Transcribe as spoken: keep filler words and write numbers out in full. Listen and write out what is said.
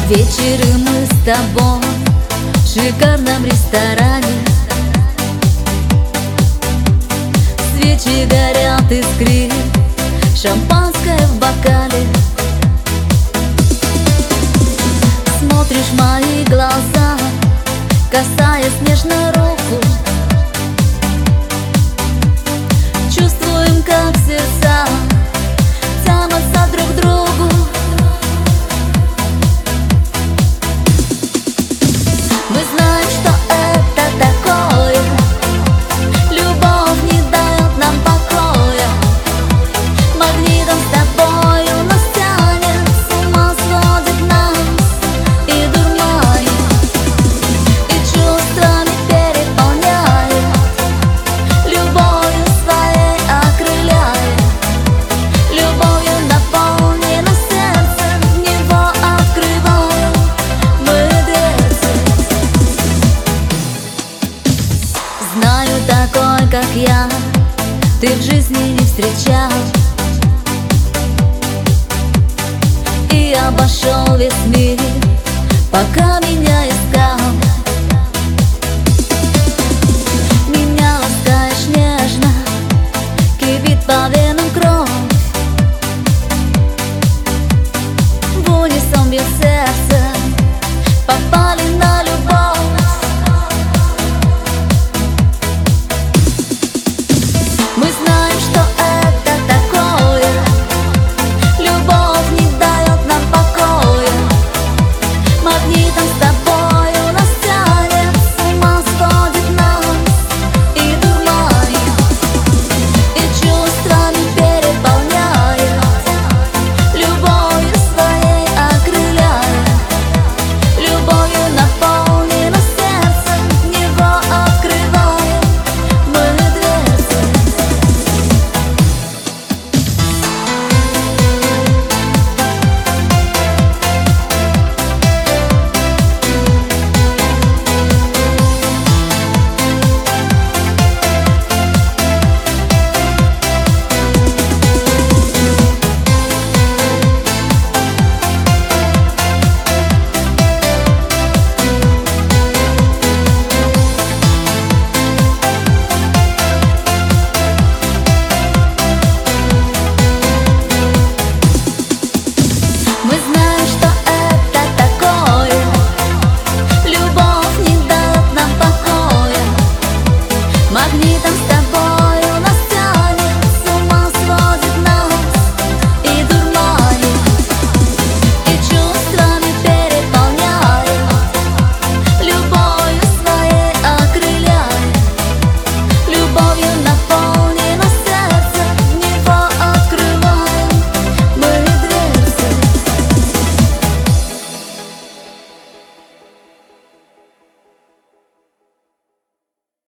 Вечеры мы с тобой в шикарном ресторане. Свечи горят, искрит шампанское в бокале. Смотришь в мои глаза, касаясь нежно руку. Чувствуем, как сердца тянутся друг к другу. Мы знаем, что это такое. Любовь не дает нам покоя. Магнитом с тобою нас тянет, с ума сводит нас и дурманит, и чувствами переполняет, любовью своей окрыляет. Любовью наполнено сердце, в него открываем мы дверцы. Знаю, такой, как я, ты в жизни не встречал, и обошел весь мир, пока